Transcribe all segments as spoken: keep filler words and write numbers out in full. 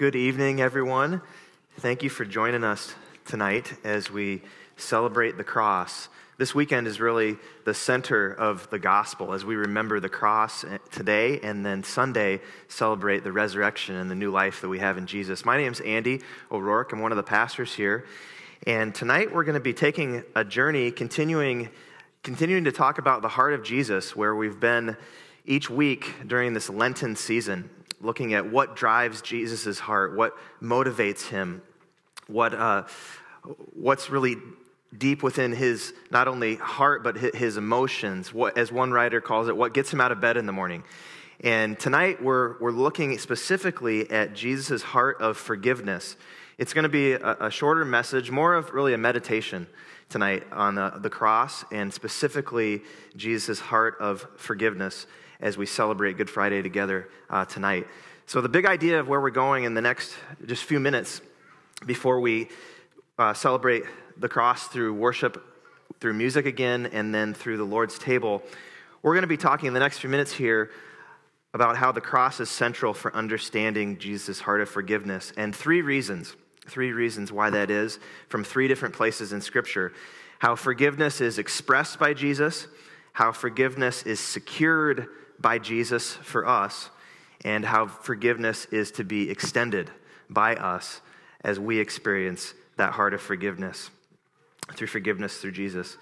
Good evening, everyone. Thank you for joining us tonight as we celebrate the cross. This weekend is really the center of the gospel as we remember the cross today and then Sunday celebrate the resurrection and the new life that we have in Jesus. My name's Andy O'Rourke. I'm one of the pastors here. And tonight we're going to be taking a journey, continuing, continuing to talk about the heart of Jesus, where we've been each week during this Lenten season, looking at what drives Jesus' heart, what motivates him, what uh, what's really deep within his, not only heart, but his emotions, what, as one writer calls it, what gets him out of bed in the morning. And tonight we're we're looking specifically at Jesus' heart of forgiveness. It's going to be a, a shorter message, more of really a meditation tonight on the, the cross, and specifically Jesus' heart of forgiveness as we celebrate Good Friday together uh, tonight. So the big idea of where we're going in the next just few minutes before we uh, celebrate the cross through worship, through music again, and then through the Lord's table, we're going to be talking in the next few minutes here about how the cross is central for understanding Jesus' heart of forgiveness, and three reasons, three reasons why that is, from three different places in Scripture. How forgiveness is expressed by Jesus, how forgiveness is secured by Jesus for us, and how forgiveness is to be extended by us as we experience that heart of forgiveness through forgiveness through Jesus.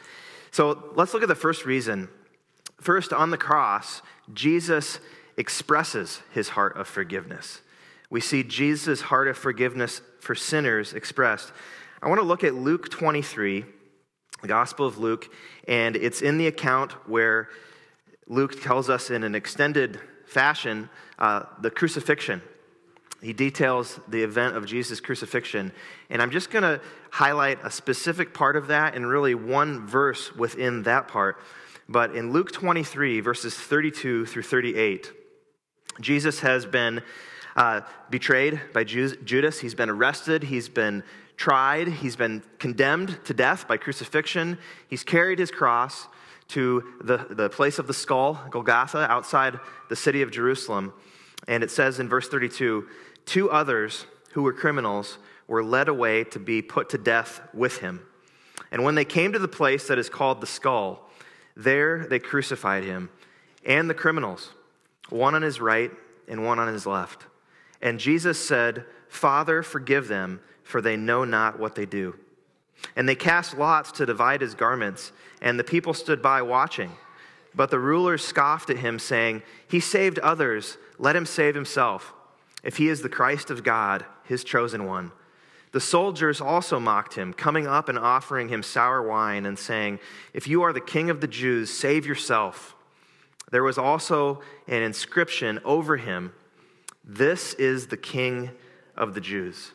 So let's look at the first reason. First, on the cross, Jesus expresses his heart of forgiveness. We see Jesus' heart of forgiveness for sinners expressed. I want to look at Luke twenty-three, the Gospel of Luke, and it's in the account where Luke tells us in an extended fashion uh, the crucifixion. He details the event of Jesus' crucifixion, and I'm just going to highlight a specific part of that and really one verse within that part. But in Luke twenty-three, verses thirty-two through thirty-eight, Jesus has been uh, betrayed by Judas. He's been arrested. He's been tried. He's been condemned to death by crucifixion. He's carried his cross to the, the place of the skull, Golgotha, outside the city of Jerusalem. And it says in verse thirty-two, two others who were criminals were led away to be put to death with him. And when they came to the place that is called the skull, there they crucified him and the criminals, one on his right and one on his left. And Jesus said, "Father, forgive them, for they know not what they do." And they cast lots to divide his garments, and the people stood by watching. But the rulers scoffed at him, saying, "He saved others, let him save himself, if he is the Christ of God, his chosen one." The soldiers also mocked him, coming up and offering him sour wine, and saying, "If you are the king of the Jews, save yourself." There was also an inscription over him, "This is the King of the Jews."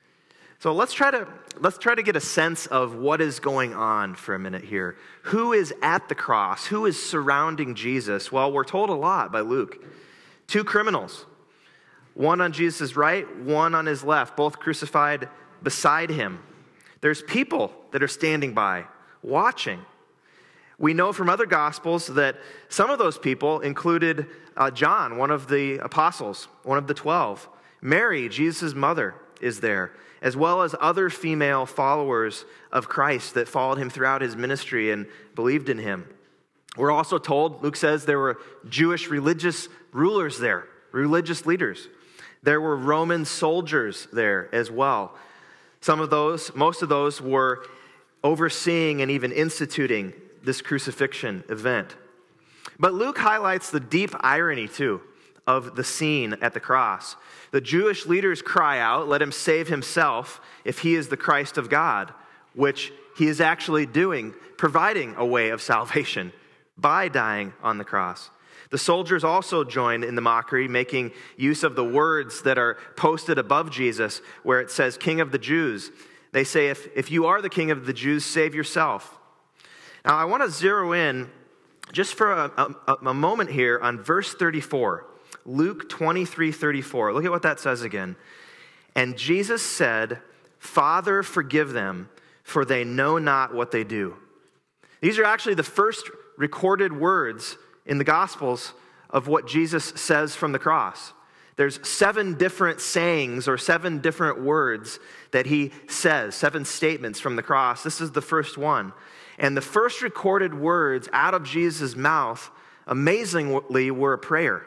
So let's try to let's try to get a sense of what is going on for a minute here. Who is at the cross? Who is surrounding Jesus? Well, we're told a lot by Luke. Two criminals, one on Jesus' right, one on his left, both crucified beside him. There's people that are standing by, watching. We know from other Gospels that some of those people included uh, John, one of the apostles, one of the twelve. Mary, Jesus' mother, is there, as well as other female followers of Christ that followed him throughout his ministry and believed in him. We're also told, Luke says, there were Jewish religious rulers there, religious leaders. There were Roman soldiers there as well. Some of those, most of those were overseeing and even instituting this crucifixion event. But Luke highlights the deep irony, too, of the scene at the cross. The Jewish leaders cry out, "Let him save himself if he is the Christ of God," which he is actually doing, providing a way of salvation by dying on the cross. The soldiers also join in the mockery, making use of the words that are posted above Jesus, where it says, "King of the Jews." They say, if, if you are the King of the Jews, save yourself. Now, I want to zero in just for a, a, a moment here on verse thirty-four. Luke twenty-three thirty-four. Look at what that says again. And Jesus said, "Father, forgive them, for they know not what they do." These are actually the first recorded words in the Gospels of what Jesus says from the cross. There's seven different sayings or seven different words that he says, seven statements from the cross. This is the first one. And the first recorded words out of Jesus' mouth, amazingly, were a prayer.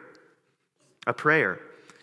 A prayer.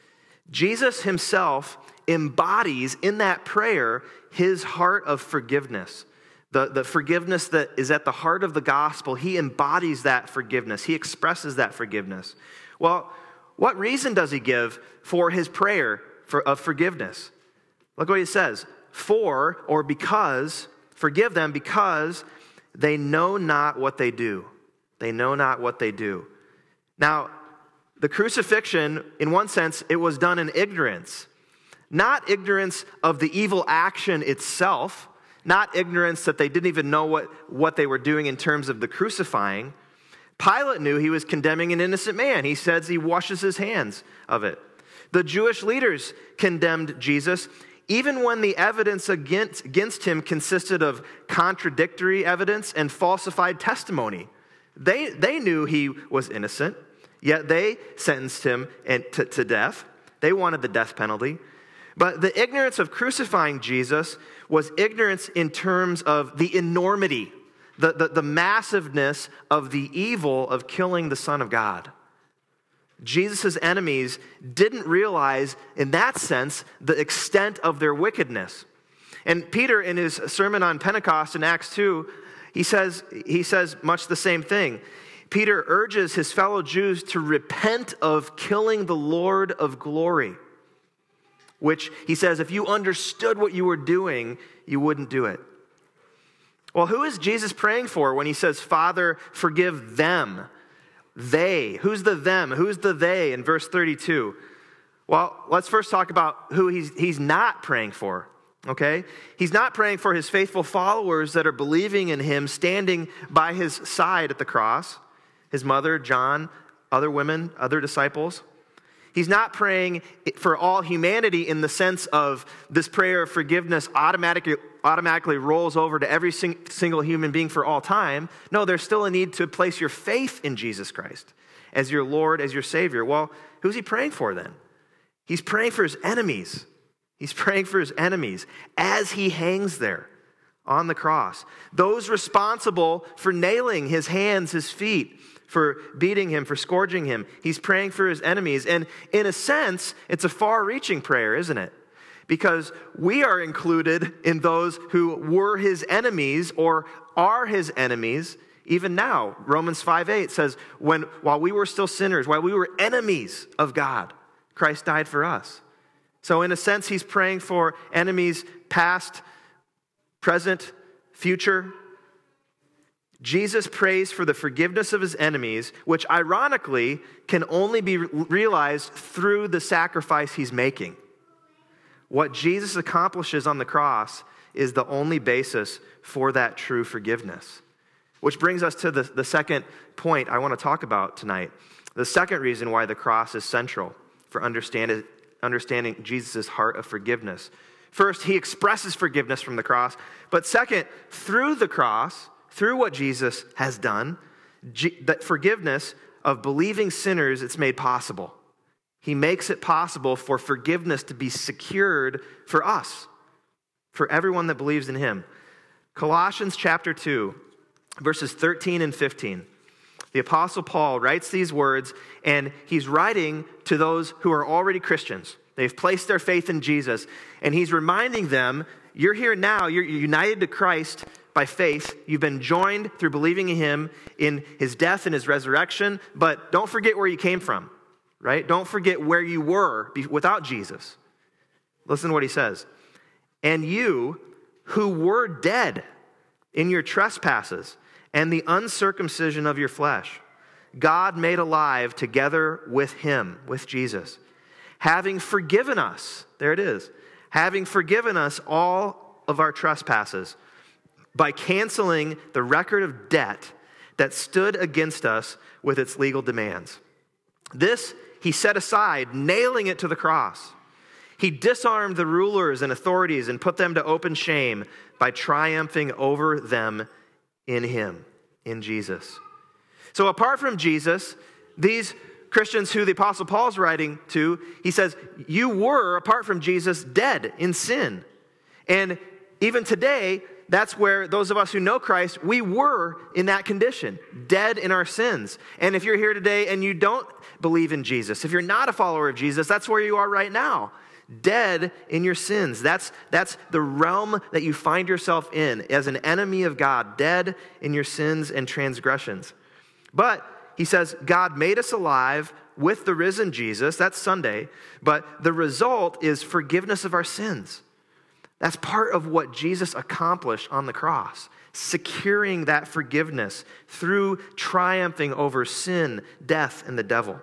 Jesus himself embodies in that prayer his heart of forgiveness. The, the forgiveness that is at the heart of the gospel, he embodies that forgiveness. He expresses that forgiveness. Well, what reason does he give for his prayer for, of forgiveness? Look what he says. For, or because, forgive them because they know not what they do. They know not what they do. Now, the crucifixion, in one sense, it was done in ignorance. Not ignorance of the evil action itself, not ignorance that they didn't even know what, what they were doing in terms of the crucifying. Pilate knew he was condemning an innocent man. He says he washes his hands of it. The Jewish leaders condemned Jesus, even when the evidence against, against him consisted of contradictory evidence and falsified testimony. They, they knew he was innocent, yet they sentenced him to, to death. They wanted the death penalty. But the ignorance of crucifying Jesus was ignorance in terms of the enormity, the, the, the massiveness of the evil of killing the Son of God. Jesus' enemies didn't realize, in that sense, the extent of their wickedness. And Peter, in his sermon on Pentecost in Acts two, he says, he says much the same thing. Peter urges his fellow Jews to repent of killing the Lord of glory, which he says, if you understood what you were doing, you wouldn't do it. Well, who is Jesus praying for when he says, Father, forgive them? They. Who's the them? Who's the they in verse thirty-two? Well, let's first talk about who he's, he's not praying for, okay? He's not praying for his faithful followers that are believing in him, standing by his side at the cross, his mother, John, other women, other disciples. He's not praying for all humanity in the sense of this prayer of forgiveness automatically, automatically rolls over to every sing, single human being for all time. No, there's still a need to place your faith in Jesus Christ as your Lord, as your Savior. Well, who's he praying for then? He's praying for his enemies. He's praying for his enemies as he hangs there on the cross. Those responsible for nailing his hands, his feet, for beating him, for scourging him. He's praying for his enemies. And in a sense, it's a far-reaching prayer, isn't it? Because we are included in those who were his enemies or are his enemies even now. Romans five eight says, when while we were still sinners, while we were enemies of God, Christ died for us. So in a sense, he's praying for enemies past, present, future. Jesus prays for the forgiveness of his enemies, which ironically can only be realized through the sacrifice he's making. What Jesus accomplishes on the cross is the only basis for that true forgiveness. Which brings us to the, the second point I want to talk about tonight. The second reason why the cross is central for understanding, understanding Jesus' heart of forgiveness. First, he expresses forgiveness from the cross. But second, through the cross, through what Jesus has done, G- that forgiveness of believing sinners, it's made possible. He makes it possible for forgiveness to be secured for us, for everyone that believes in him. Colossians chapter two, verses thirteen and fifteen. The Apostle Paul writes these words, and he's writing to those who are already Christians. They've placed their faith in Jesus, and he's reminding them, you're here now, you're united to Christ by faith. You've been joined through believing in him, in his death and his resurrection, but don't forget where you came from, right? Don't forget where you were without Jesus. Listen to what he says. And you who were dead in your trespasses and the uncircumcision of your flesh, God made alive together with him, with Jesus, having forgiven us, there it is, having forgiven us all of our trespasses by canceling the record of debt that stood against us with its legal demands. This he set aside, nailing it to the cross. He disarmed the rulers and authorities and put them to open shame by triumphing over them in him, in Jesus. So apart from Jesus, these Christians who the Apostle Paul's writing to, he says, you were, apart from Jesus, dead in sin. And even today, that's where those of us who know Christ, we were in that condition, dead in our sins. And if you're here today and you don't believe in Jesus, if you're not a follower of Jesus, that's where you are right now, dead in your sins. That's, that's the realm that you find yourself in as an enemy of God, dead in your sins and transgressions. But he says, God made us alive with the risen Jesus. That's Sunday. But the result is forgiveness of our sins. That's part of what Jesus accomplished on the cross, securing that forgiveness through triumphing over sin, death, and the devil.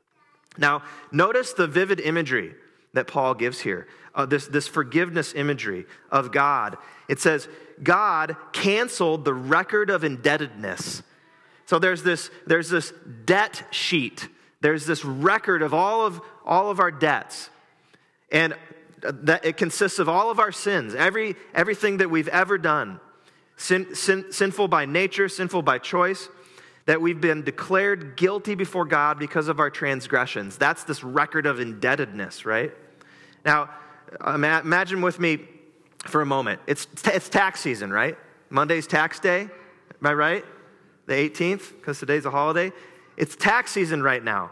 Now, notice the vivid imagery that Paul gives here, uh, this, this forgiveness imagery of God. It says, God canceled the record of indebtedness. So there's this, there's this debt sheet. There's this record of all of all of our debts. And that it consists of all of our sins, every everything that we've ever done. Sin, sin, sinful by nature, sinful by choice, that we've been declared guilty before God because of our transgressions. That's this record of indebtedness, right? Now, imagine with me for a moment. It's it's tax season, right? Monday's tax day, am I right? The eighteenth, because today's a holiday. It's tax season right now.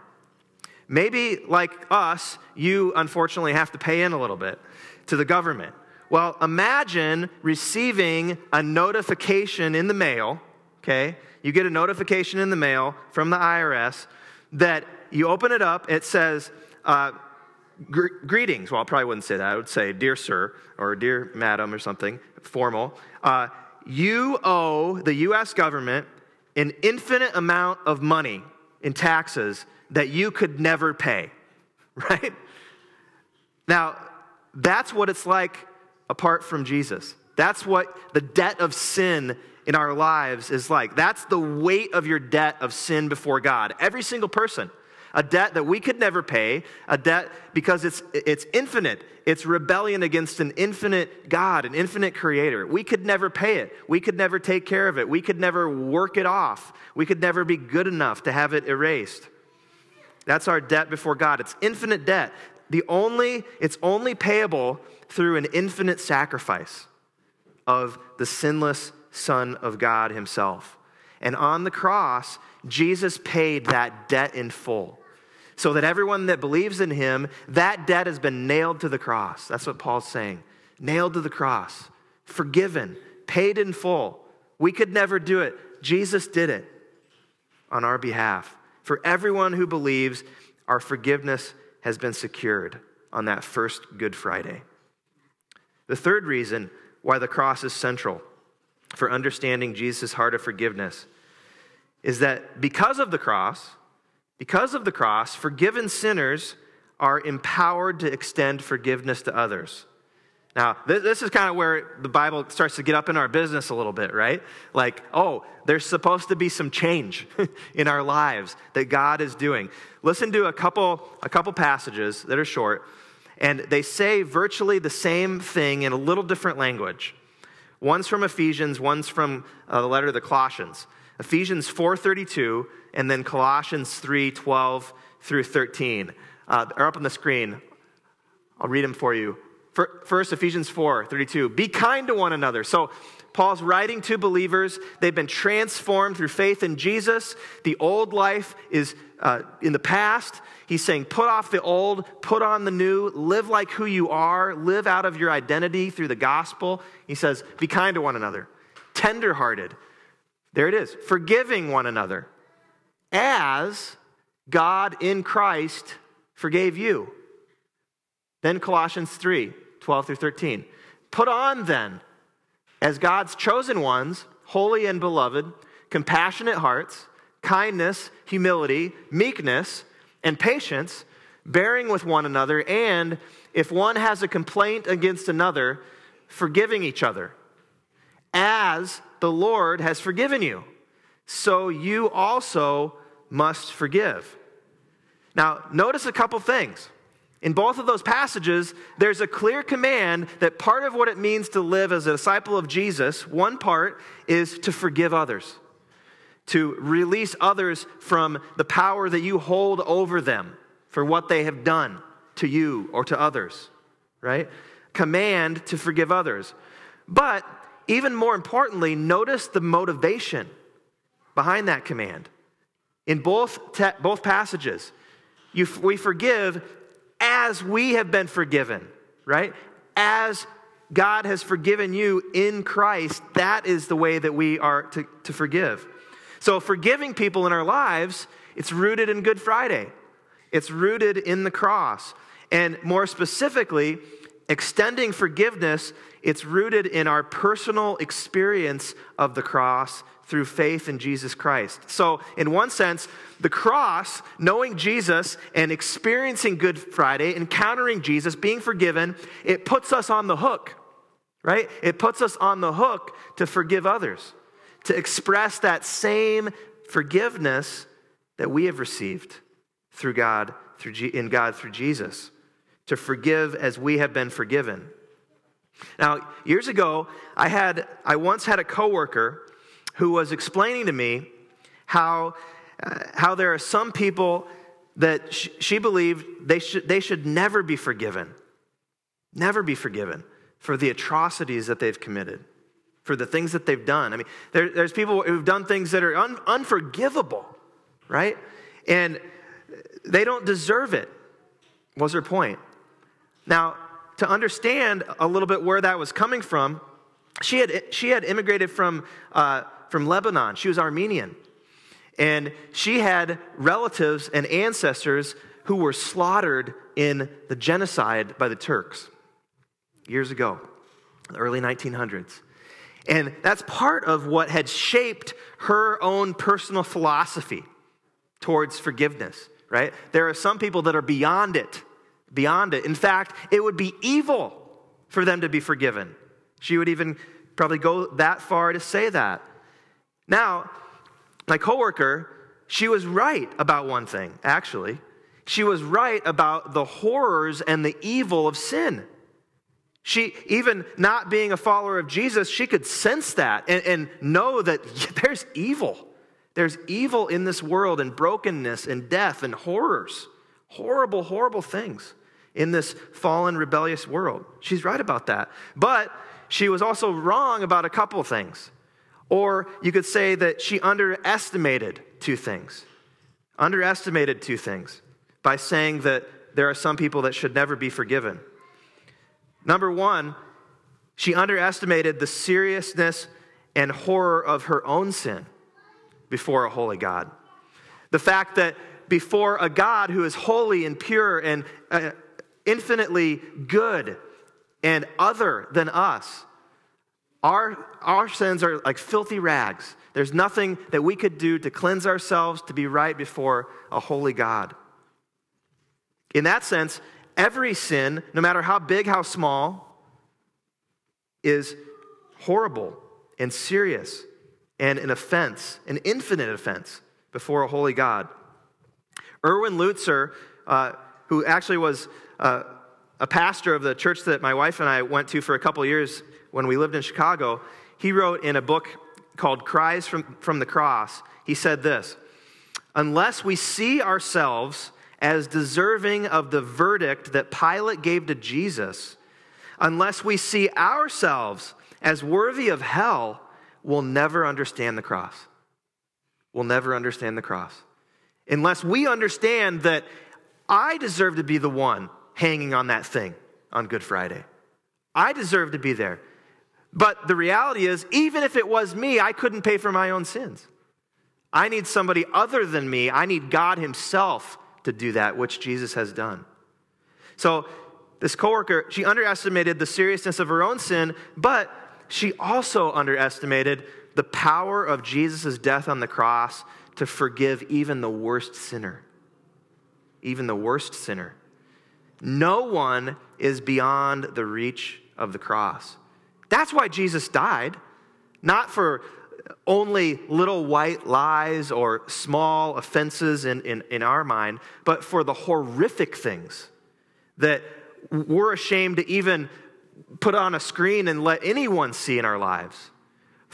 Maybe, like us, you unfortunately have to pay in a little bit to the government. Well, imagine receiving a notification in the mail, okay? You get a notification in the mail from the I R S that you open it up, it says, uh, gr- greetings. Well, I probably wouldn't say that. I would say, dear sir, or dear madam, or something formal. Uh, you owe the U S government an infinite amount of money in taxes that you could never pay, right? Now, that's what it's like apart from Jesus. That's what the debt of sin in our lives is like. That's the weight of your debt of sin before God. Every single person. A debt that we could never pay, a debt because it's it's infinite. It's rebellion against an infinite God, an infinite creator. We could never pay it. We could never take care of it. We could never work it off. We could never be good enough to have it erased. That's our debt before God. It's infinite debt. The only, it's only payable through an infinite sacrifice of the sinless Son of God himself. And on the cross, Jesus paid that debt in full. So that everyone that believes in him, that debt has been nailed to the cross. That's what Paul's saying. Nailed to the cross. Forgiven. Paid in full. We could never do it. Jesus did it on our behalf. For everyone who believes, our forgiveness has been secured on that first Good Friday. The third reason why the cross is central for understanding Jesus' heart of forgiveness is that because of the cross, because of the cross, forgiven sinners are empowered to extend forgiveness to others. Now, this is kind of where the Bible starts to get up in our business a little bit, right? Like, oh, there's supposed to be some change in our lives that God is doing. Listen to a couple, a couple passages that are short, and they say virtually the same thing in a little different language. One's from Ephesians, one's from uh, the letter to the Colossians. Ephesians four thirty-two, and then Colossians three twelve through thirteen. Uh, they're up on the screen. I'll read them for you. First, Ephesians four thirty-two. Be kind to one another. So Paul's writing to believers. They've been transformed through faith in Jesus. The old life is uh, in the past. He's saying, put off the old, put on the new, live like who you are, live out of your identity through the gospel. He says, be kind to one another, tenderhearted. There it is, forgiving one another, as God in Christ forgave you. Then Colossians three twelve through thirteen. Put on then, as God's chosen ones, holy and beloved, compassionate hearts, kindness, humility, meekness, and patience, bearing with one another, and if one has a complaint against another, forgiving each other. As the Lord has forgiven you, so you also must forgive. Now, notice a couple things. In both of those passages, there's a clear command that part of what it means to live as a disciple of Jesus, one part is to forgive others. to release others from the power that you hold over them for what they have done to you or to others, right? Command to forgive others. But even more importantly, notice the motivation behind that command. In both, te- both passages, you, we forgive as we have been forgiven, right? As God has forgiven you in Christ, that is the way that we are to, to forgive. So forgiving people in our lives, it's rooted in Good Friday. It's rooted in the cross. And more specifically, extending forgiveness, it's rooted in our personal experience of the cross through faith in Jesus Christ. So in one sense, the cross, knowing Jesus and experiencing Good Friday, encountering Jesus, being forgiven, it puts us on the hook, right? It puts us on the hook to forgive others, to express that same forgiveness that we have received through God, through G- in God through Jesus, to forgive as we have been forgiven. Now, years ago, I had I once had a coworker who was explaining to me how uh, how there are some people that sh- she believed they should they should never be forgiven, never be forgiven for the atrocities that they've committed, for the things that they've done. I mean, there, there's people who've done things that are un- unforgivable, right? And they don't deserve it, was her point. Now, to understand a little bit where that was coming from, she had she had immigrated from uh, from Lebanon. She was Armenian. And she had relatives and ancestors who were slaughtered in the genocide by the Turks years ago, the early nineteen hundreds. And that's part of what had shaped her own personal philosophy towards forgiveness, right? There are some people that are beyond it, beyond it. In fact, it would be evil for them to be forgiven. She would even probably go that far to say that. Now, my coworker, she was right about one thing, actually. She was right about the horrors and the evil of sin. She, even not being a follower of Jesus, she could sense that and, and know that there's evil. There's evil in this world and brokenness and death and horrors. Horrible, horrible things in this fallen, rebellious world. She's right about that. But she was also wrong about a couple of things. Or you could say that she underestimated two things. Underestimated two things by saying that there are some people that should never be forgiven. Number one, she underestimated the seriousness and horror of her own sin before a holy God. The fact that before a God who is holy and pure and uh, infinitely good and other than us, our, our sins are like filthy rags. There's nothing that we could do to cleanse ourselves to be right before a holy God. In that sense, every sin, no matter how big, how small, is horrible and serious and an offense, an infinite offense before a holy God. Erwin Lutzer, uh, who actually was uh, a pastor of the church that my wife and I went to for a couple of years when we lived in Chicago, he wrote in a book called Cries from, from the Cross, he said this: unless we see ourselves as deserving of the verdict that Pilate gave to Jesus, unless we see ourselves as worthy of hell, we'll never understand the cross. We'll never understand the cross. Unless we understand that I deserve to be the one hanging on that thing on Good Friday. I deserve to be there. But the reality is, even if it was me, I couldn't pay for my own sins. I need somebody other than me. I need God himself to do that, which Jesus has done. So this coworker, she underestimated the seriousness of her own sin, but she also underestimated the power of Jesus' death on the cross to forgive even the worst sinner. Even the worst sinner. No one is beyond the reach of the cross. That's why Jesus died, not for only little white lies or small offenses in, in, in our mind, but for the horrific things that we're ashamed to even put on a screen and let anyone see in our lives.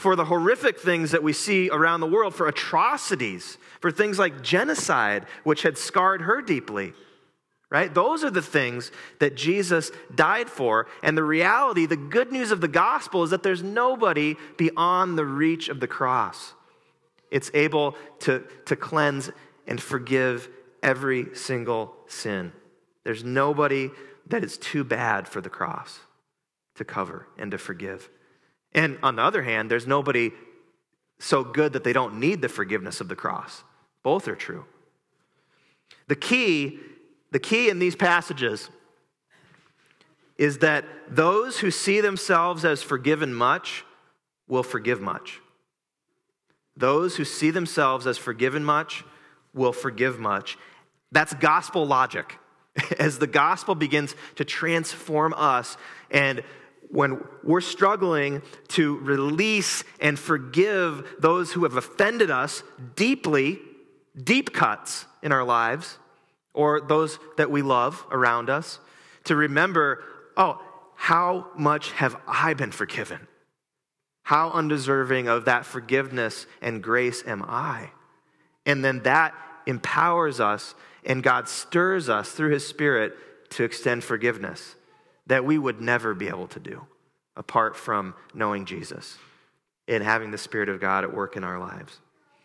for the horrific things that we see around the world, for atrocities, for things like genocide, which had scarred her deeply. Right? Those are the things that Jesus died for. And the reality, the good news of the gospel is that there's nobody beyond the reach of the cross. It's able to, to cleanse and forgive every single sin. There's nobody that is too bad for the cross to cover and to forgive. And on the other hand, there's nobody so good that they don't need the forgiveness of the cross. Both are true. The key The key in these passages is that those who see themselves as forgiven much will forgive much. Those who see themselves as forgiven much will forgive much. That's gospel logic. As the gospel begins to transform us, and when we're struggling to release and forgive those who have offended us deeply, deep cuts in our lives, or those that we love around us, to remember, oh, how much have I been forgiven? How undeserving of that forgiveness and grace am I? And then that empowers us, and God stirs us through His Spirit to extend forgiveness that we would never be able to do apart from knowing Jesus and having the Spirit of God at work in our lives.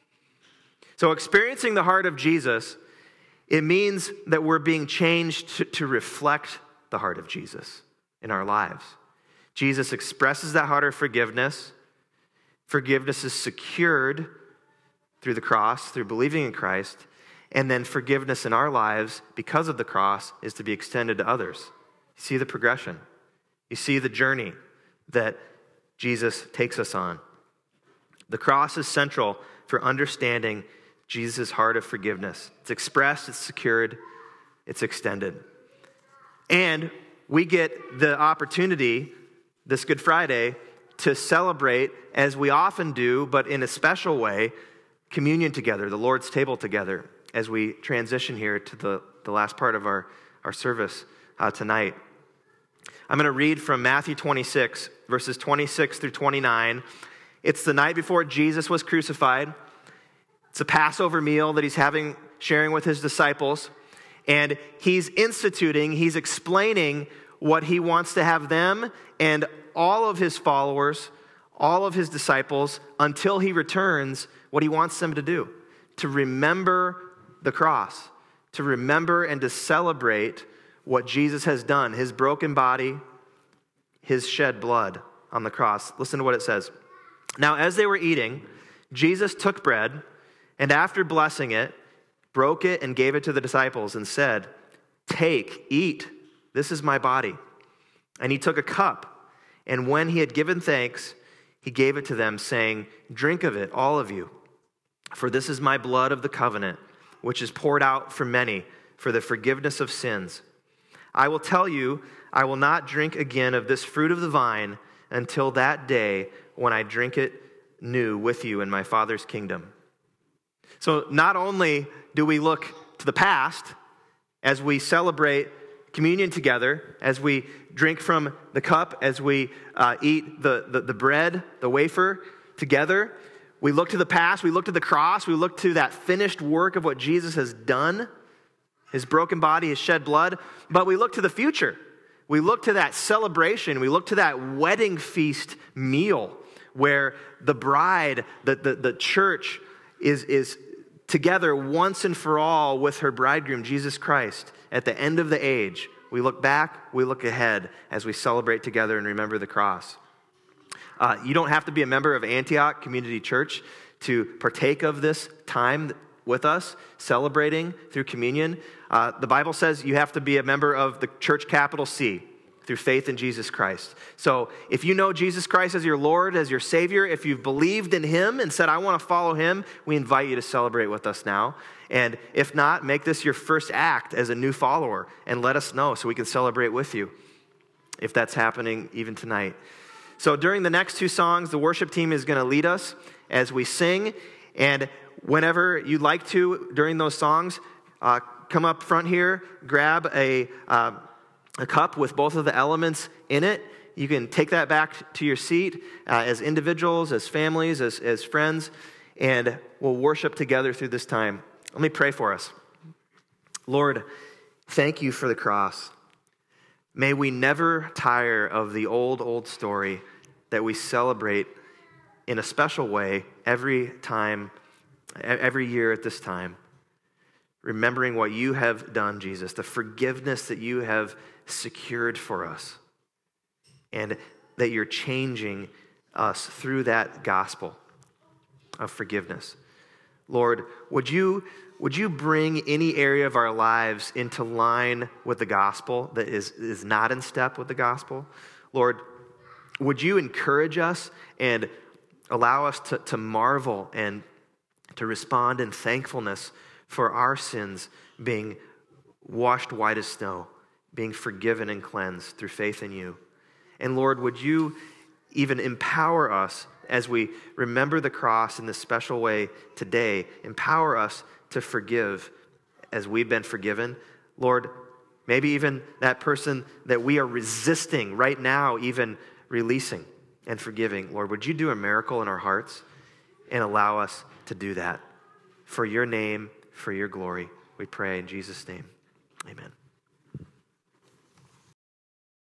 So experiencing the heart of Jesus, it means that we're being changed to, to reflect the heart of Jesus in our lives. Jesus expresses that heart of forgiveness. Forgiveness is secured through the cross, through believing in Christ. And then forgiveness in our lives, because of the cross, is to be extended to others. You see the progression. You see the journey that Jesus takes us on. The cross is central for understanding Jesus' heart of forgiveness. It's expressed, it's secured, it's extended. And we get the opportunity this Good Friday to celebrate, as we often do, but in a special way, communion together, the Lord's table together, as we transition here to the, the last part of our, our service uh, tonight. I'm going to read from Matthew twenty-six, verses twenty-six through twenty-nine. It's the night before Jesus was crucified. It's a Passover meal that he's having, sharing with his disciples. And he's instituting, he's explaining what he wants to have them and all of his followers, all of his disciples, until he returns, what he wants them to do. To remember the cross. To remember and to celebrate what Jesus has done. His broken body, his shed blood on the cross. Listen to what it says. Now, as they were eating, Jesus took bread, and after blessing it, broke it and gave it to the disciples and said, "Take, eat, this is my body." And he took a cup, and when he had given thanks, he gave it to them, saying, "Drink of it, all of you, for this is my blood of the covenant, which is poured out for many for the forgiveness of sins. I will tell you, I will not drink again of this fruit of the vine until that day when I drink it new with you in my Father's kingdom." So not only do we look to the past as we celebrate communion together, as we drink from the cup, as we uh, eat the, the, the bread, the wafer together, we look to the past, we look to the cross, we look to that finished work of what Jesus has done, his broken body, his shed blood, but we look to the future. We look to that celebration, we look to that wedding feast meal where the bride, the, the, the church is, is together once and for all with her bridegroom, Jesus Christ, at the end of the age. We look back, we look ahead as we celebrate together and remember the cross. Uh, you don't have to be a member of Antioch Community Church to partake of this time with us, celebrating through communion. Uh, the Bible says you have to be a member of the church capital C, through faith in Jesus Christ. So if you know Jesus Christ as your Lord, as your Savior, if you've believed in Him and said, "I want to follow Him," we invite you to celebrate with us now. And if not, make this your first act as a new follower and let us know so we can celebrate with you if that's happening even tonight. So during the next two songs, the worship team is going to lead us as we sing. And whenever you'd like to, during those songs, uh, come up front here, grab a... Uh, a cup with both of the elements in it. you can take that back to your seat uh, as individuals, as families, as, as friends, and we'll worship together through this time. Let me pray for us. Lord, thank you for the cross. May we never tire of the old, old story that we celebrate in a special way every time, every year at this time. Remembering what you have done, Jesus, the forgiveness that you have secured for us, and that you're changing us through that gospel of forgiveness. Lord, would you, would you bring any area of our lives into line with the gospel that is, is not in step with the gospel? Lord, would you encourage us and allow us to, to marvel and to respond in thankfulness for our sins being washed white as snow, being forgiven and cleansed through faith in you. And Lord, would you even empower us as we remember the cross in this special way today, empower us to forgive as we've been forgiven. Lord, maybe even that person that we are resisting right now, even releasing and forgiving. Lord, would you do a miracle in our hearts and allow us to do that for your name, for your glory. We pray in Jesus' name. Amen.